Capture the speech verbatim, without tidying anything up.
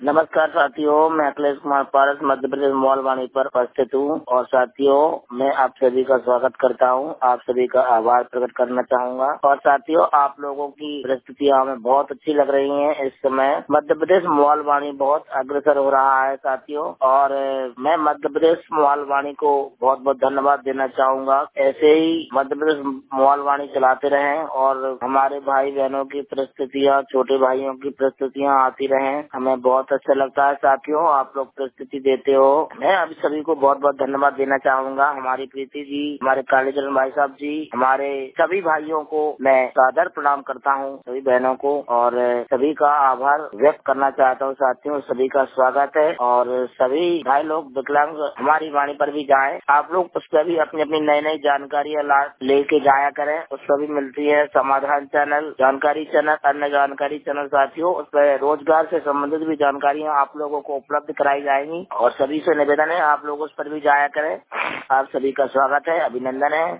नमस्कार साथियों, मैं अखिलेश कुमार पारस मध्य प्रदेश मोबाइल पर उपस्थित हूँ और साथियों मैं आप सभी का स्वागत करता हूँ। आप सभी का आभार प्रकट करना चाहूँगा। और साथियों, आप लोगों की परिस्थितियाँ हमें बहुत अच्छी लग रही हैं। इस समय मध्य प्रदेश मोबाइल वाणी बहुत अग्रसर हो रहा है साथियों, और मैं मध्य प्रदेश मोबाइल वाणी को बहुत बहुत धन्यवाद देना चाहूँगा। ऐसे ही मध्य प्रदेश मोबाइल वाणी चलाते रहें और हमारे भाई बहनों की परिस्थितियाँ, छोटे भाइयों की परिस्थितियाँ आती रहें। हमें बहुत अच्छा लगता है साथियों, आप लोग परिस्थिति देते हो। मैं अभी सभी को बहुत बहुत धन्यवाद देना चाहूँगा। हमारी प्रीति जी, हमारे कालीचरण भाई साहब जी, हमारे सभी भाइयों को मैं सादर प्रणाम करता हूँ, सभी बहनों को, और सभी का आभार व्यक्त करना चाहता हूँ साथियों। सभी का स्वागत है और सभी भाई लोग विकलांग हमारी वाणी पर भी जाएं। आप लोग उस पर भी अपनी अपनी नई नई जानकारियाँ लेके जाया करें। उस पर भी मिलती है समाधान चैनल, जानकारी चैनल, अन्य जानकारी चैनल साथियों। उस पर रोजगार से संबंधित भी जानकारियाँ आप लोगों को उपलब्ध कराई जाएंगी और सभी से निवेदन है आप लोग उस पर भी जाया करें। आप सभी का स्वागत है, अभिनंदन है।